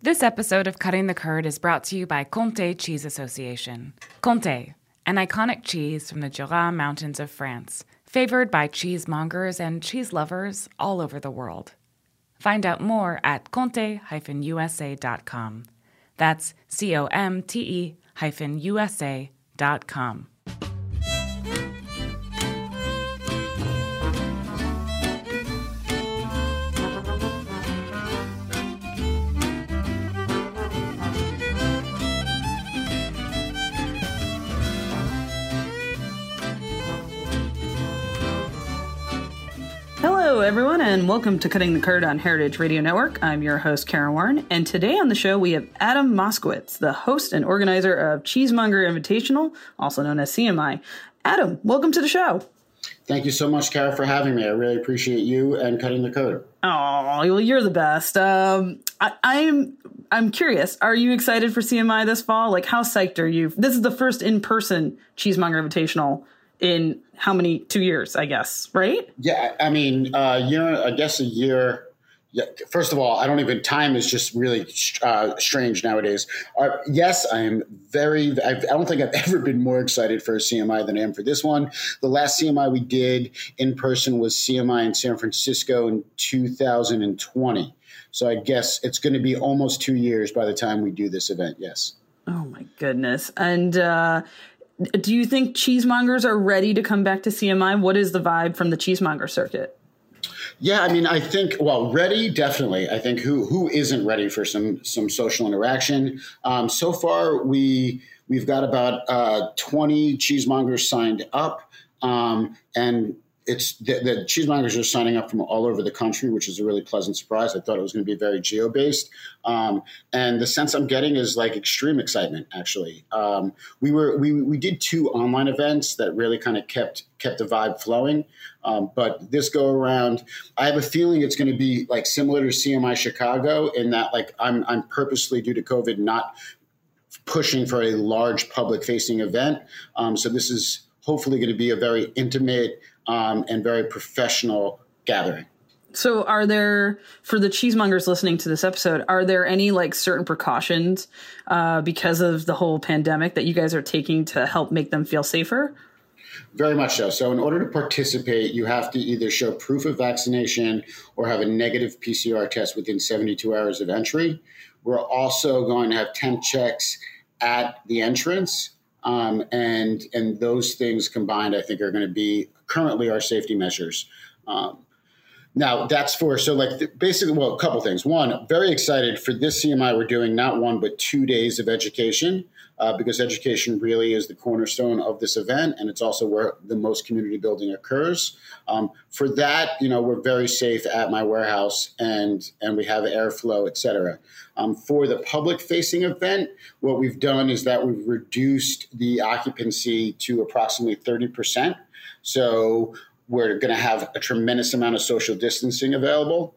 This episode of Cutting the Curd is brought to you by Comté Cheese Association. Comté, an iconic cheese from the Jura Mountains of France, favored by cheesemongers and cheese lovers all over the world. Find out more at comte-usa.com. That's COMTE-USA.com. Hello, everyone, and welcome to Cutting the Curd on Heritage Radio Network. I'm your host, Karen Warren, and today on the show we have Adam Moskowitz, the host and organizer of Cheesemonger Invitational, also known as CMI. Adam, welcome to the show. Thank you so much, Karen, for having me. I really appreciate you and Cutting the Curd. Oh, well, you're the best. I'm curious. Are you excited for CMI this fall? Like, how psyched are you? This is the first in-person Cheesemonger Invitational in how many? 2 years, I guess, right? Yeah, I mean, I guess a year. Yeah, first of all, time is just really strange nowadays. Yes, I am I don't think I've ever been more excited for a CMI than I am for this one. The last CMI we did in person was CMI in San Francisco in 2020. So I guess it's going to be almost 2 years by the time we do this event, yes. Oh, my goodness. And do you think cheesemongers are ready to come back to CMI? What is the vibe from the cheesemonger circuit? Yeah, I mean, I think, ready, definitely. I think who isn't ready for some social interaction? So far, we've got about 20 cheesemongers signed up, and it's the cheesemongers are signing up from all over the country, which is a really pleasant surprise. I thought it was going to be very geo-based. And the sense I'm getting is like extreme excitement, actually. We did 2 online events that really kind of kept the vibe flowing. But this go around, I have a feeling it's going to be like similar to CMI Chicago in that like I'm purposely, due to COVID, not pushing for a large public facing event. So this is hopefully going to be a very intimate and very professional gathering. So are there, for the cheesemongers listening to this episode, are there any like certain precautions because of the whole pandemic that you guys are taking to help make them feel safer? Very much so. So in order to participate, you have to either show proof of vaccination or have a negative PCR test within 72 hours of entry. We're also going to have temp checks at the entrance. And those things combined, I think, are going to be currently our safety measures. Now, that's basically, a couple things. One, very excited for this CMI. We're doing not 1, but 2 days of education because education really is the cornerstone of this event. And it's also where the most community building occurs. For that, we're very safe at my warehouse and we have airflow, et cetera. For the public facing event, what we've done is that we've reduced the occupancy to approximately 30%. So we're going to have a tremendous amount of social distancing available.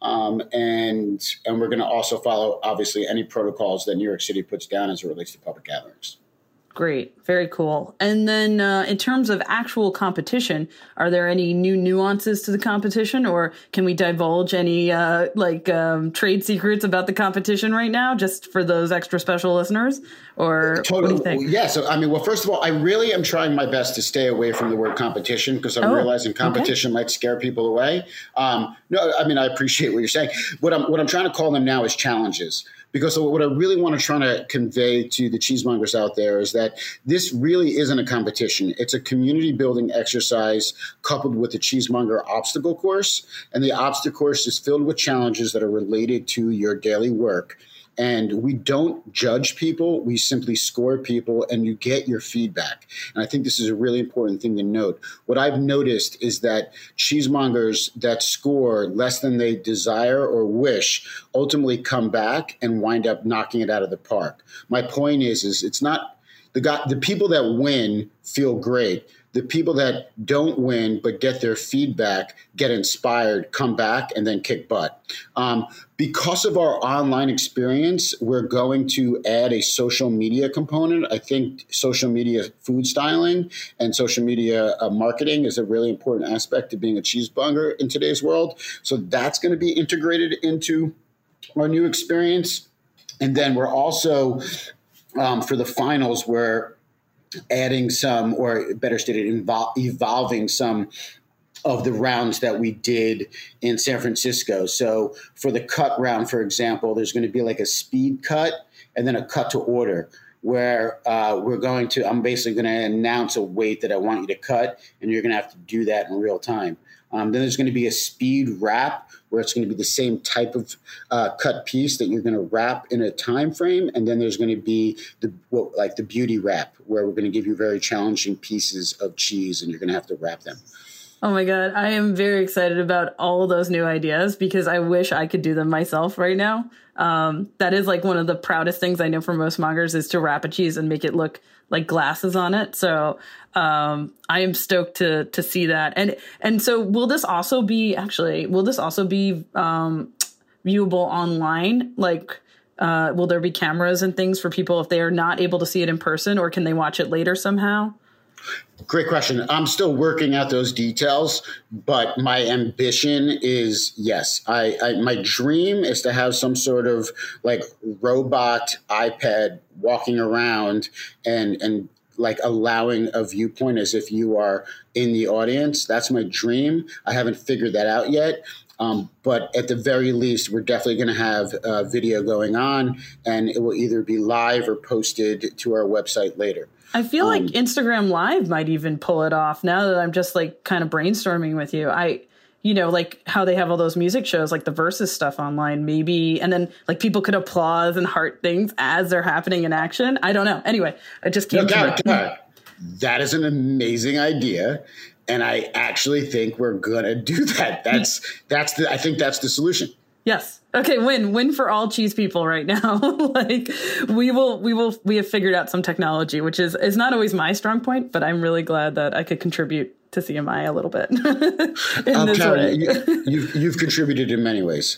And we're going to also follow, obviously, any protocols that New York City puts down as it relates to public gatherings. Great. Very cool. And then in terms of actual competition, are there any new nuances to the competition, or can we divulge any trade secrets about the competition right now, just for those extra special listeners? Or totally. What do you think? Yeah. So, first of all, I really am trying my best to stay away from the word competition because I'm realizing competition might scare people away. I appreciate what you're saying. What I'm trying to call them now is challenges. Because what I really want to try to convey to the cheesemongers out there is that this really isn't a competition. It's a community building exercise coupled with a cheesemonger obstacle course. And the obstacle course is filled with challenges that are related to your daily work. And we don't judge people. We simply score people and you get your feedback. And I think this is a really important thing to note. What I've noticed is that cheesemongers that score less than they desire or wish ultimately come back and wind up knocking it out of the park. My point is it's not the people that win feel great. The people that don't win but get their feedback, get inspired, come back, and then kick butt. Because of our online experience, we're going to add a social media component. I think social media food styling and social media marketing is a really important aspect of being a cheesemonger in today's world. So that's going to be integrated into our new experience. And then we're also, for the finals, we're adding some, or better stated, evolving some of the rounds that we did in San Francisco. So for the cut round, for example, there's going to be like a speed cut and then a cut to order, where I'm basically going to announce a weight that I want you to cut, and you're going to have to do that in real time. Then there's going to be a speed wrap, where it's going to be the same type of cut piece that you're going to wrap in a time frame. And then there's going to be the beauty wrap, where we're going to give you very challenging pieces of cheese, and you're going to have to wrap them. Oh my God. I am very excited about all of those new ideas, because I wish I could do them myself right now. That is like one of the proudest things I know for most mongers, is to wrap a cheese and make it look like glasses on it. So I am stoked to see that. And so will this also be viewable online? Like, will there be cameras and things for people if they are not able to see it in person, or can they watch it later somehow? Great question. I'm still working out those details, but my ambition is, yes, my dream is to have some sort of like robot iPad walking around and like allowing a viewpoint as if you are in the audience. That's my dream. I haven't figured that out yet. But at the very least, we're definitely going to have video going on, and it will either be live or posted to our website later. I feel like Instagram Live might even pull it off, now that I'm just like kind of brainstorming with you. Like how they have all those music shows, like the Versus stuff online, maybe. And then like people could applause and heart things as they're happening in action. I don't know. Anyway, I just came to me. That is an amazing idea. And I actually think we're going to do that. I think that's the solution. Yes. Okay. Win for all cheese people right now. Like we have figured out some technology, which is not always my strong point, but I'm really glad that I could contribute to CMI a little bit. Karen, you've contributed in many ways.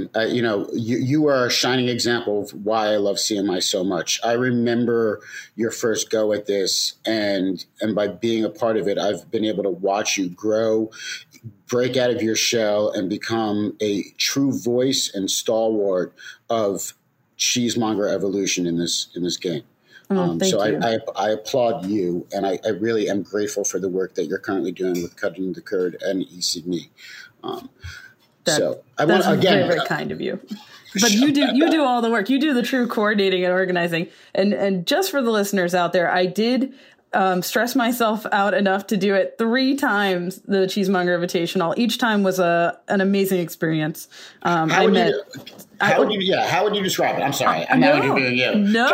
You are a shining example of why I love CMI so much. I remember your first go at this, and by being a part of it, I've been able to watch you grow, break out of your shell, and become a true voice and stalwart of cheesemonger evolution in this game. So I applaud you, and I really am grateful for the work that you're currently doing with Cutting the Curd and ECME. That's very kind of you. But you do all the work. You do the true coordinating and organizing. And just for the listeners out there, I did stress myself out enough to do it 3 times, the Cheesemonger Invitational. Each time was an amazing experience. How would you describe it? I'm sorry. I'm not interviewing you.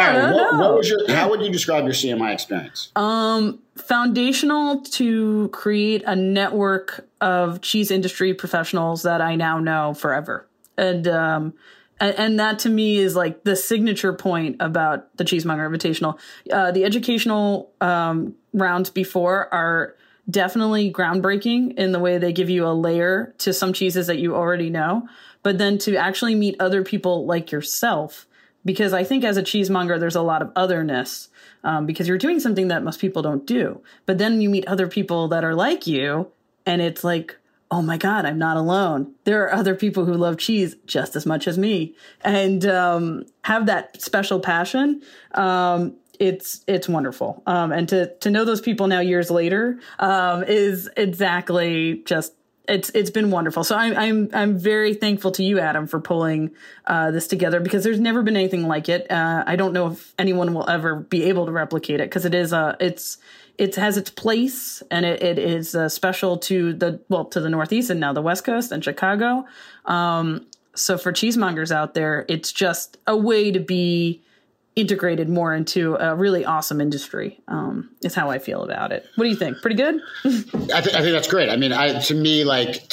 How would you describe your CMI experience? Foundational to create a network of cheese industry professionals that I now know forever. And that to me is like the signature point about the Cheesemonger Invitational. The educational rounds before are definitely groundbreaking in the way they give you a layer to some cheeses that you already know. But then to actually meet other people like yourself, because I think as a cheesemonger, there's a lot of otherness because you're doing something that most people don't do. But then you meet other people that are like you, and it's like, oh my God, I'm not alone. There are other people who love cheese just as much as me and have that special passion. It's wonderful. And to know those people now years later is exactly just, it's been wonderful. So I'm very thankful to you, Adam, for pulling this together, because there's never been anything like it. I don't know if anyone will ever be able to replicate it, because it has its place, and it is special to the Northeast and now the West Coast and Chicago. So for cheesemongers out there, it's just a way to be integrated more into a really awesome industry, is how I feel about it. What do you think? Pretty good? I think that's great. I mean, to me,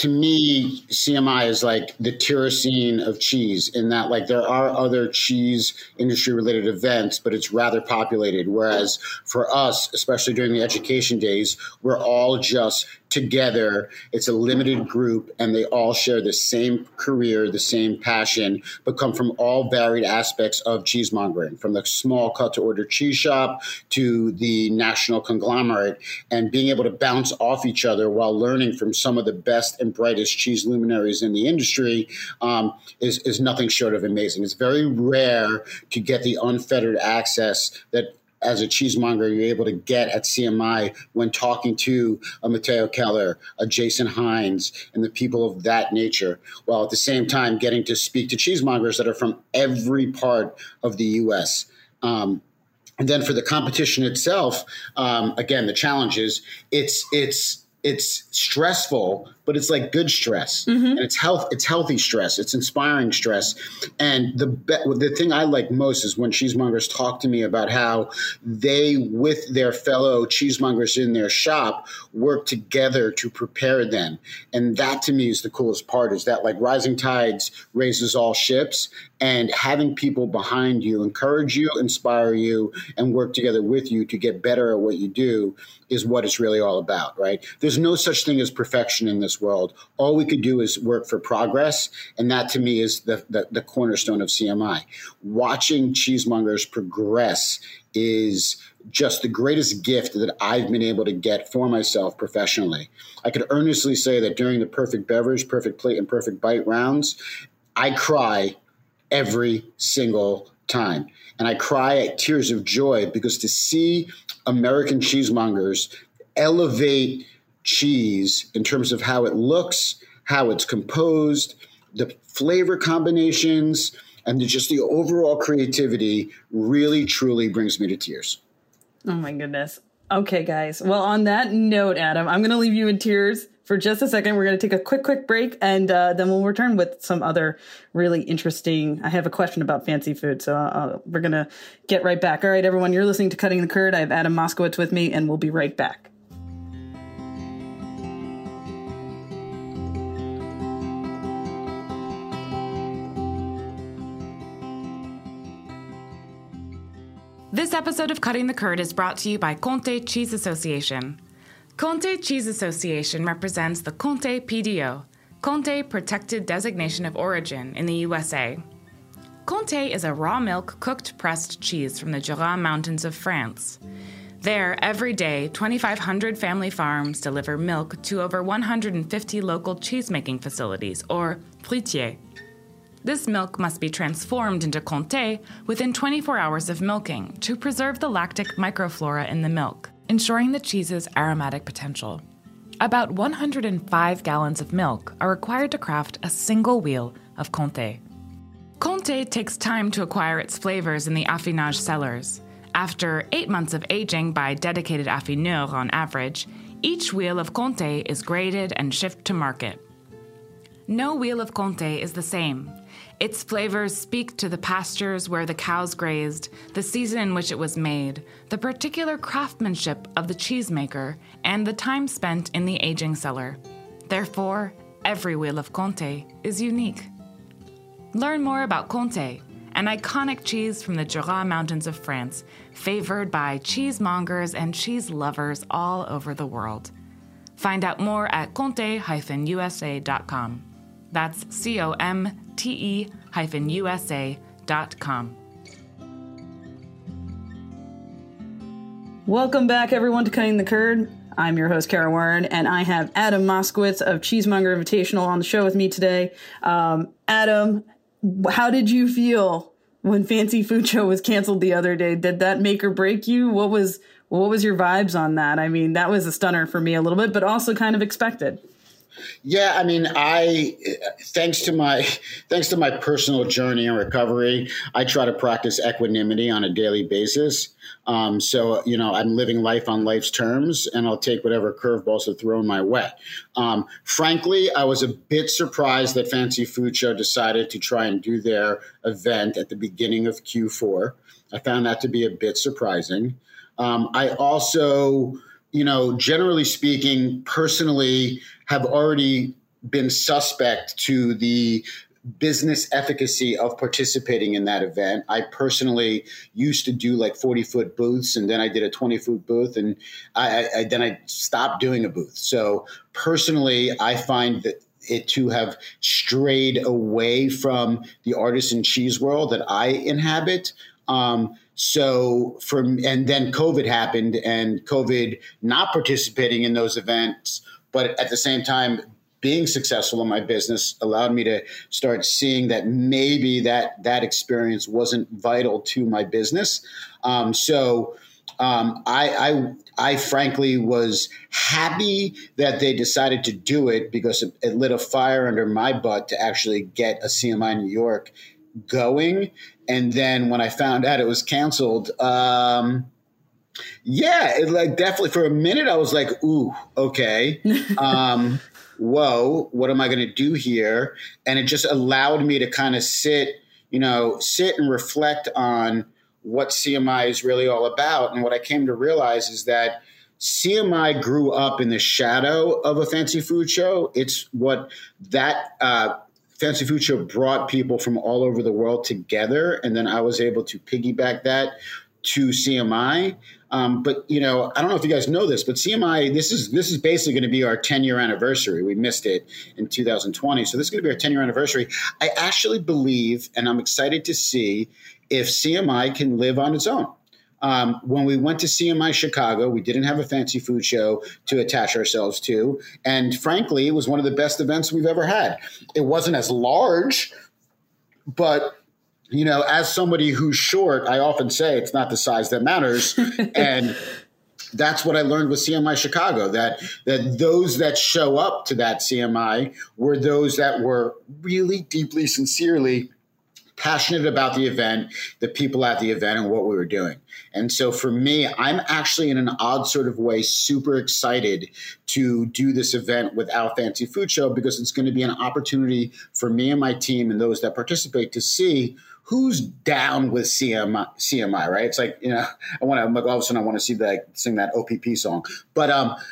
CMI is like the Tirocene of cheese, in that like there are other cheese industry related events, but it's rather populated. Whereas for us, especially during the education days, we're all just together. It's a limited group, and they all share the same career, the same passion, but come from all varied aspects of cheesemongering, from the small cut-to-order cheese shop to the national conglomerate, and being able to bounce off each other while learning from some of the best and brightest cheese luminaries in the industry is nothing short of amazing. It's very rare to get the unfettered access that as a cheesemonger, you're able to get at CMI when talking to a Matteo Keller, a Jason Hines, and the people of that nature, while at the same time getting to speak to cheesemongers that are from every part of the U.S. And then for the competition itself, again, the challenge is it's stressful, but it's like good stress, and it's healthy stress. It's inspiring stress. And the thing I like most is when cheesemongers talk to me about how they, with their fellow cheesemongers in their shop, work together to prepare them. And that to me is the coolest part, is that like rising tides raises all ships, and having people behind you encourage you, inspire you, and work together with you to get better at what you do is what it's really all about, right? There's no such thing as perfection in this world. All we could do is work for progress, and that to me is the cornerstone of CMI. Watching cheesemongers progress is just the greatest gift that I've been able to get for myself professionally. I could earnestly say that during the Perfect Beverage, Perfect Plate, and Perfect Bite rounds, I cry every single time. And I cry at tears of joy, because to see American cheesemongers elevate cheese in terms of how it looks, how it's composed, the flavor combinations, and just the overall creativity really, truly brings me to tears. Oh, my goodness. Okay, guys. Well, on that note, Adam, I'm going to leave you in tears for just a second. We're going to take a quick break, and then we'll return with some other really interesting. I have a question about fancy food, so we're going to get right back. All right, everyone, you're listening to Cutting the Curd. I have Adam Moskowitz with me, and we'll be right back. This episode of Cutting the Curd is brought to you by Comté Cheese Association. Comté Cheese Association represents the Comté PDO, Comté Protected Designation of Origin in the USA. Comté is a raw milk cooked pressed cheese from the Jura Mountains of France. There, every day, 2,500 family farms deliver milk to over 150 local cheesemaking facilities, or fruitiers. This milk must be transformed into Comté within 24 hours of milking to preserve the lactic microflora in the milk, ensuring the cheese's aromatic potential. About 105 gallons of milk are required to craft a single wheel of Comté. Comté takes time to acquire its flavors in the affinage cellars. After 8 months of aging by dedicated affineurs on average, each wheel of Comté is graded and shipped to market. No wheel of Comté is the same. Its flavors speak to the pastures where the cows grazed, the season in which it was made, the particular craftsmanship of the cheesemaker, and the time spent in the aging cellar. Therefore, every wheel of Comté is unique. Learn more about Comté, an iconic cheese from the Jura Mountains of France, favored by cheesemongers and cheese lovers all over the world. Find out more at comte-usa.com. That's COMTE-USA.com. Welcome back, everyone, to Cutting the Curd. I'm your host, Kara Warren, and I have Adam Moskowitz of Cheesemonger Invitational on the show with me today. Adam, how did you feel when Fancy Food Show was canceled the other day? Did that make or break you? What was your vibes on that? I mean, that was a stunner for me a little bit, but also kind of expected. Yeah, I mean, thanks to my personal journey and recovery, I try to practice equanimity on a daily basis. So, I'm living life on life's terms, and I'll take whatever curveballs are thrown my way. Frankly, I was a bit surprised that Fancy Food Show decided to try and do their event at the beginning of Q4. I found that to be a bit surprising. I also, generally speaking, personally have already been suspect to the business efficacy of participating in that event. I personally used to do like 40-foot booths, and then I did a 20-foot booth, and I stopped doing a booth. So personally, I find that it to have strayed away from the artisan cheese world that I inhabit. And then COVID happened, and COVID not participating in those events, but at the same time being successful in my business allowed me to start seeing that maybe that experience wasn't vital to my business. I frankly was happy that they decided to do it, because it lit a fire under my butt to actually get a CMI New York going. And then when I found out it was canceled, definitely for a minute I was like, ooh, okay. Whoa, what am I going to do here? And it just allowed me to kind of sit and reflect on what CMI is really all about. And what I came to realize is that CMI grew up in the shadow of a fancy food show. It's what that fancy food show brought people from all over the world together. And then I was able to piggyback that to CMI. But I don't know if you guys know this, but CMI, this is basically going to be our 10-year anniversary. We missed it in 2020. So this is going to be our 10-year anniversary. I actually believe, and I'm excited to see if CMI can live on its own. When we went to CMI Chicago, we didn't have a fancy food show to attach ourselves to. And frankly, it was one of the best events we've ever had. It wasn't as large, but as somebody who's short, I often say it's not the size that matters. And that's what I learned with CMI Chicago, that those that show up to that CMI were those that were really deeply, sincerely passionate about the event, the people at the event, and what we were doing. And so for me, I'm actually in an odd sort of way super excited to do this event with Our Fancy Food Show, because it's going to be an opportunity for me and my team and those that participate to see who's down with CMI, right? It's like, all of a sudden I want to see sing that OPP song. But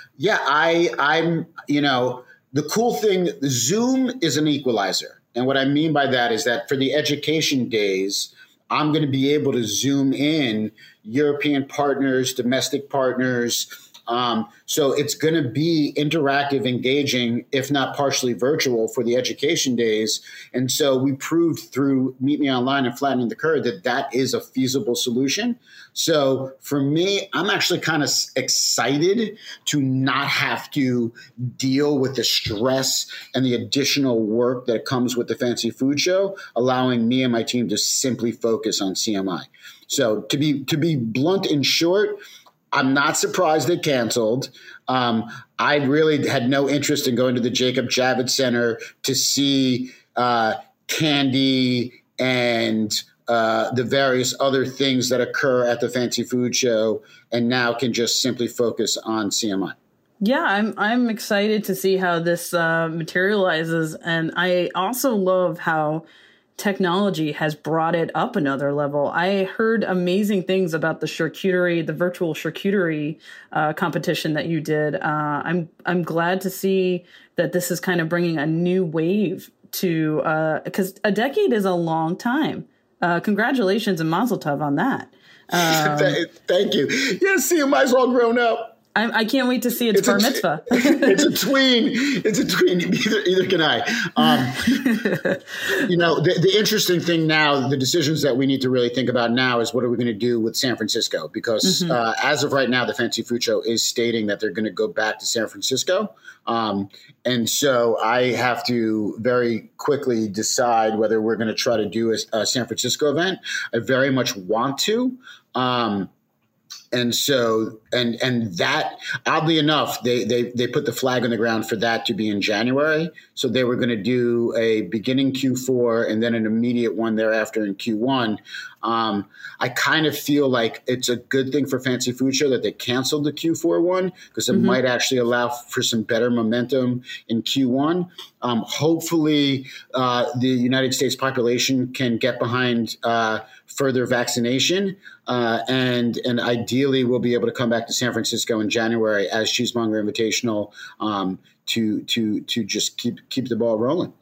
I'm the cool thing, Zoom is an equalizer. And what I mean by that is that for the education days, I'm going to be able to Zoom in European partners, domestic partners. So it's going to be interactive, engaging, if not partially virtual, for the education days. And so we proved through Meet Me Online and Flattening the Curve that is a feasible solution. So for me, I'm actually kind of excited to not have to deal with the stress and the additional work that comes with the Fancy Food Show, allowing me and my team to simply focus on CMI. So to be blunt and short, I'm not surprised they canceled. I really had no interest in going to the Jacob Javits Center to see candy and the various other things that occur at the Fancy Food Show, and now can just simply focus on CMI. Yeah, I'm excited to see how this materializes. And I also love how technology has brought it up another level. I heard amazing things about the virtual charcuterie competition that you did. I'm glad to see that this is kind of bringing a new wave to, because a decade is a long time. Congratulations and mazel tov on that. Thank you. Yeah, CMI's all grown up. I can't wait to see its bar mitzvah. It's a tween. Either can I. The interesting thing now, the decisions that we need to really think about now is what are we going to do with San Francisco? Because as of right now, the Fancy Food Show is stating that they're going to go back to San Francisco. And so I have to very quickly decide whether we're going to try to do a San Francisco event. I very much want to. And so, and that, oddly enough, they put the flag on the ground for that to be in January. So they were going to do a beginning Q4 and then an immediate one thereafter in Q1. I kind of feel like it's a good thing for Fancy Food Show that they canceled the Q4 one, because it might actually allow for some better momentum in Q1. Hopefully, the United States population can get behind further vaccination, and ideally we'll be able to come back to San Francisco in January as Cheesemonger Invitational to just keep the ball rolling.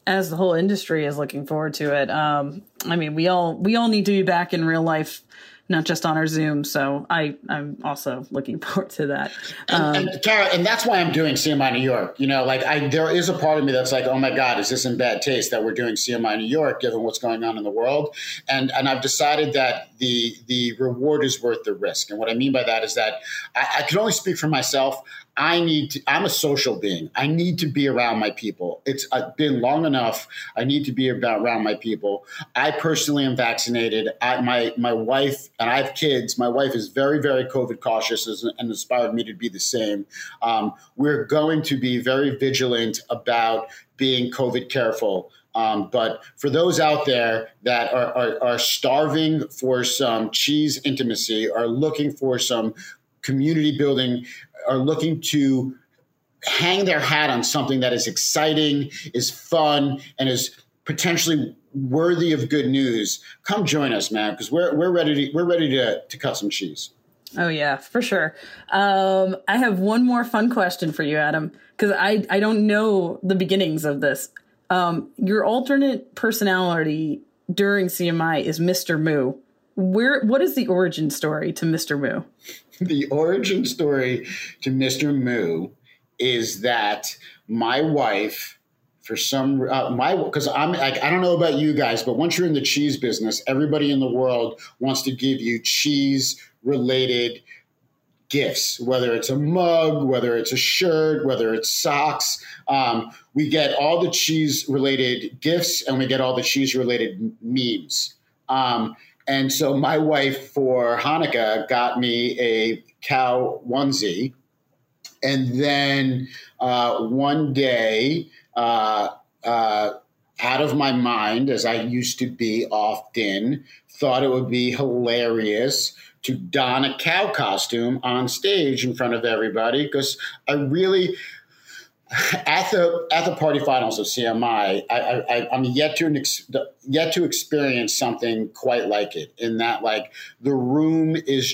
as the whole industry is looking forward to it. I mean, we all need to be back in real life, not just on our Zoom. So I'm also looking forward to that. And Kara, and that's why I'm doing CMI New York. You know, like there is a part of me that's like, oh my God, is this in bad taste that we're doing CMI New York, given what's going on in the world? And I've decided that the reward is worth the risk. And what I mean by that is that I can only speak for myself. I'm a social being. I need to be around my people. It's been long enough. I need to be around my people. I personally am vaccinated. My wife, and I have kids. My wife is very, very COVID cautious and inspired me to be the same. We're going to be very vigilant about being COVID careful. But for those out there that are starving for some cheese intimacy, are looking for some community building, are looking to hang their hat on something that is exciting, is fun, and is potentially worthy of good news, come join us, man, because we're ready to cut some cheese. Oh yeah, for sure. I have one more fun question for you, Adam, because I don't know the beginnings of this. Your alternate personality during CMI is Mr. Moo. What is the origin story to Mr. Moo? The origin story to Mr. Moo is that my wife, for some because I'm like, I don't know about you guys, but once you're in the cheese business, everybody in the world wants to give you cheese related gifts, whether it's a mug, whether it's a shirt, whether it's socks. We get all the cheese related gifts and we get all the cheese related memes. And so my wife for Hanukkah got me a cow onesie. And then one day, out of my mind, as I used to be often, thought it would be hilarious to don a cow costume on stage in front of everybody, because I really... At the party finals of CMI, I'm yet to experience something quite like it. In that, like, the room is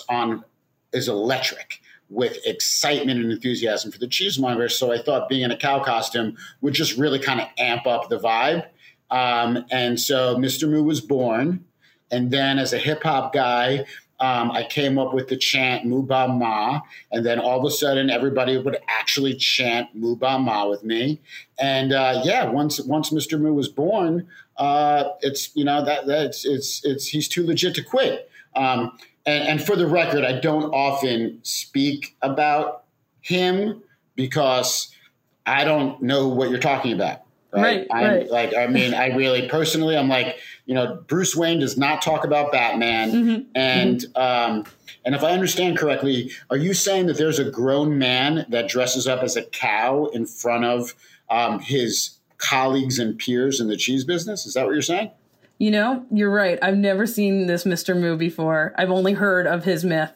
electric with excitement and enthusiasm for the cheesemongers. So I thought being in a cow costume would just really kind of amp up the vibe. And so Mr. Moo was born, and then as a hip hop guy, I came up with the chant Moo Ba Ma, and then all of a sudden everybody would actually chant Moo Ba Ma with me. And once Mr. Moo was born, he's too legit to quit. And for the record, I don't often speak about him because I don't know what you're talking about. Right. I really personally, I'm like, Bruce Wayne does not talk about Batman. Mm-hmm. And if I understand correctly, are you saying that there's a grown man that dresses up as a cow in front of his colleagues and peers in the cheese business? Is that what you're saying? You're right. I've never seen this Mr. Moo before. I've only heard of his myth.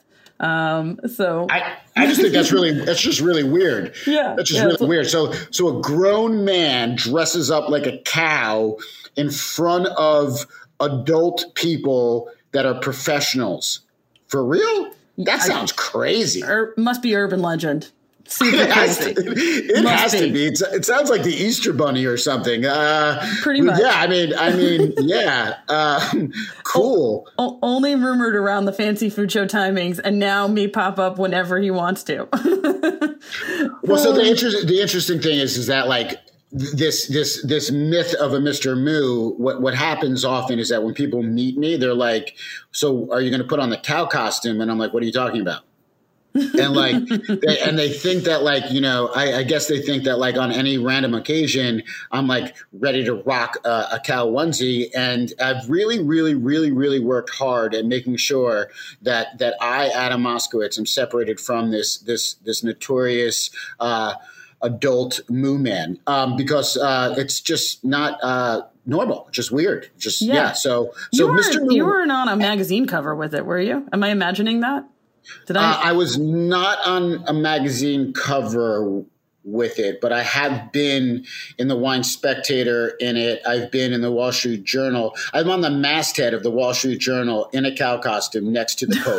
So I just think that's just really weird. Yeah. That's just really weird. So a grown man dresses up like a cow in front of adult people that are professionals. For real? That sounds crazy. Must be urban legend. It has to be. It sounds like the Easter Bunny or something. Pretty much. Yeah, I mean, yeah. Cool. Only rumored around the fancy food show timings, and now me pop up whenever he wants to. Well, so the interesting thing is that, like, this myth of a Mr. Moo, what happens often is that when people meet me, they're like, "So are you going to put on the cow costume?" And I'm like, "What are you talking about?" And like, they think that, like, I guess they think that, like, on any random occasion, I'm like ready to rock a cow onesie. And I've really, really, really, really worked hard at making sure that I, Adam Moskowitz, am separated from this notorious adult moo man, because it's just not normal, just weird. Just So Mr. Moo, you weren't on a magazine cover with it, were you? Am I imagining that? Did I? I was not on a magazine cover with it, but I have been in the Wine Spectator in it. I've been in the Wall Street Journal. I'm on the masthead of the Wall Street Journal in a cow costume next to the Pope.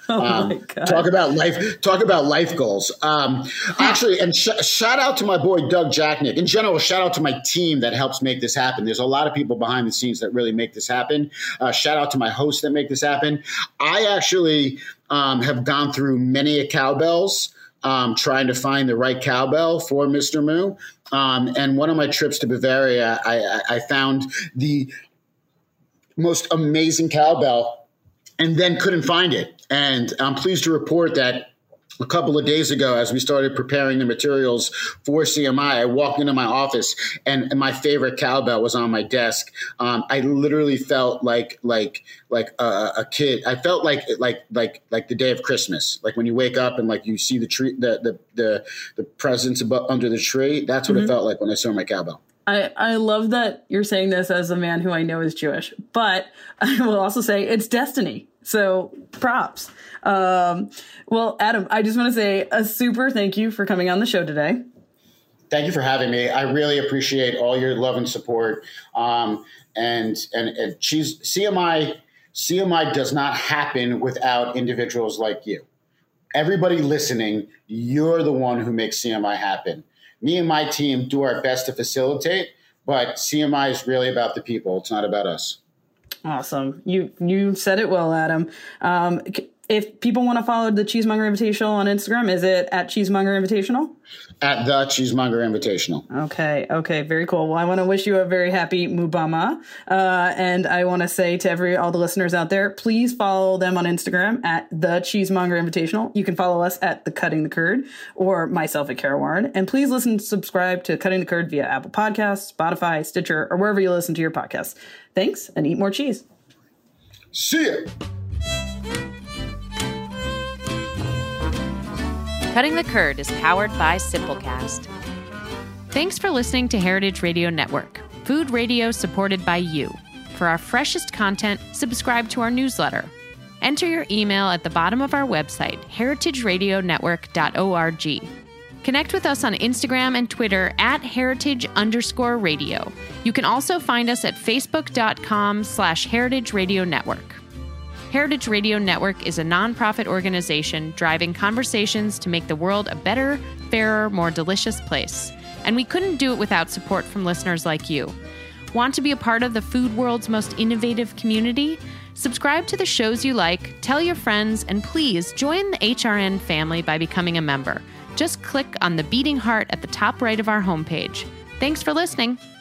Oh my God. Talk about life goals. Actually, and shout out to my boy, Doug Jacknick. In general, shout out to my team that helps make this happen. There's a lot of people behind the scenes that really make this happen. Shout out to my hosts that make this happen. I actually have gone through many cowbells trying to find the right cowbell for Mr. Moo. And one of my trips to Bavaria, I found the most amazing cowbell and then couldn't find it. And I'm pleased to report that a couple of days ago, as we started preparing the materials for CMI, I walked into my office and my favorite cowbell was on my desk. I literally felt like a kid. I felt like the day of Christmas, like when you wake up and like you see the tree, the presents under the tree. That's what it felt like when I saw my cowbell. I love that you're saying this as a man who I know is Jewish, but I will also say it's destiny. So props. Well, Adam, I just want to say a super thank you for coming on the show today. Thank you for having me. I really appreciate all your love and support. And CMI does not happen without individuals like you. Everybody listening, you're the one who makes CMI happen. Me and my team do our best to facilitate, but CMI is really about the people. It's not about us. Awesome. You said it well, Adam. If people want to follow the Cheesemonger Invitational on Instagram, is it at Cheesemonger Invitational? At the Cheesemonger Invitational. Okay. Very cool. Well, I want to wish you a very happy Mubama. And I want to say to all the listeners out there, please follow them on Instagram at the Cheesemonger Invitational. You can follow us at the Cutting the Curd or myself at Kara Warren. And please listen and subscribe to Cutting the Curd via Apple Podcasts, Spotify, Stitcher, or wherever you listen to your podcasts. Thanks, and eat more cheese. See ya. Cutting the Curd is powered by Simplecast. Thanks for listening to Heritage Radio Network, food radio supported by you. For our freshest content, subscribe to our newsletter. Enter your email at the bottom of our website, heritageradionetwork.org. Connect with us on Instagram and Twitter at heritage_radio. You can also find us at facebook.com/Heritage Radio Network. Heritage Radio Network is a nonprofit organization driving conversations to make the world a better, fairer, more delicious place. And we couldn't do it without support from listeners like you. Want to be a part of the food world's most innovative community? Subscribe to the shows you like, tell your friends, and please join the HRN family by becoming a member. Just click on the beating heart at the top right of our homepage. Thanks for listening.